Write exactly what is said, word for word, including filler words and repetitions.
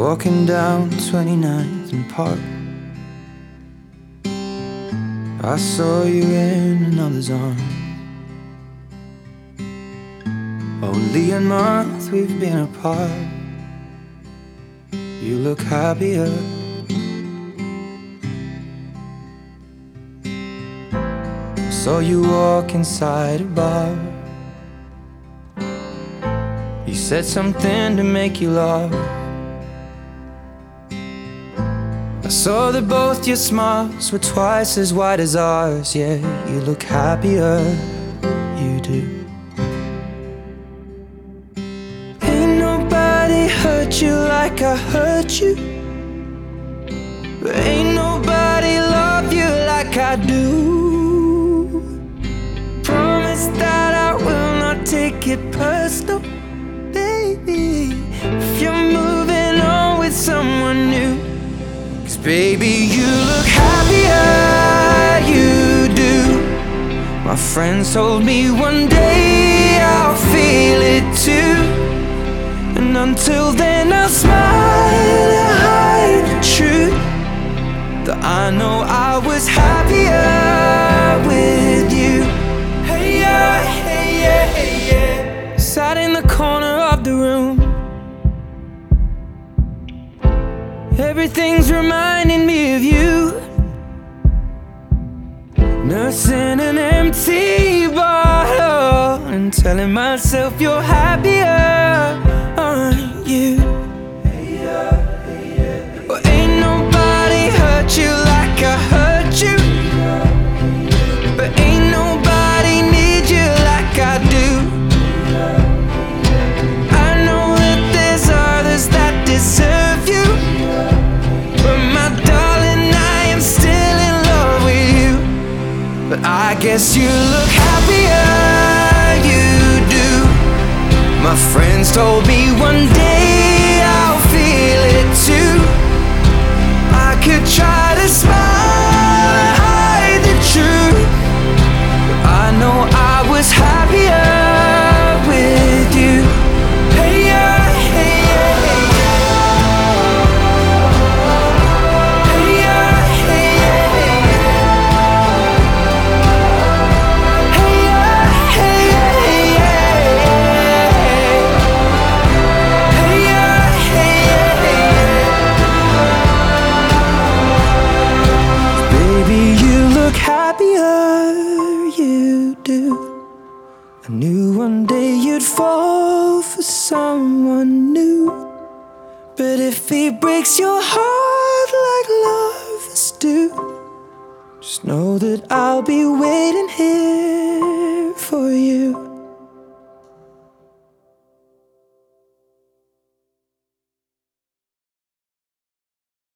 Walking down twenty-ninth and Park, I saw you in another's arms. Only a month we've been apart. You look happier. Saw you walk inside a bar. You said something to make you laugh. I saw that both your smiles were twice as wide as ours. Yeah, you look happier, you do. Ain't nobody hurt you like I hurt you. Ain't nobody love you like I do. Promise that I will not take it personal, baby, if you're moving on with someone new. Cause baby, you look happier, you do. My friends told me one day I'll feel it too. And until then I'll smile and hide the truth, that I know I was happier with you. Hey yeah, hey yeah, hey yeah. Sat in the corner of the room. Everything's reminding me of you. Nursing an empty bottle and telling myself you're happier, aren't you? Well, ain't nobody hurt you like I hurt you, but ain't nobody need you like I do. I know that there's others that deserve you, but my darling, I am still in love with you. But I guess you look happier, you do. My friends told me one day I'll feel it too. I could try to smile and hide the truth, but I know I was happier with you. Hey yeah, hey yeah, hey yeah. Hey yeah, hey yeah, hey yeah. Hey yeah, hey yeah, hey yeah. Hey yeah, hey yeah, hey yeah. Baby, you look happier, you do. I knew one day you'd fall for someone new, but if he breaks your heart like lovers do, just know that I'll be waiting here for you.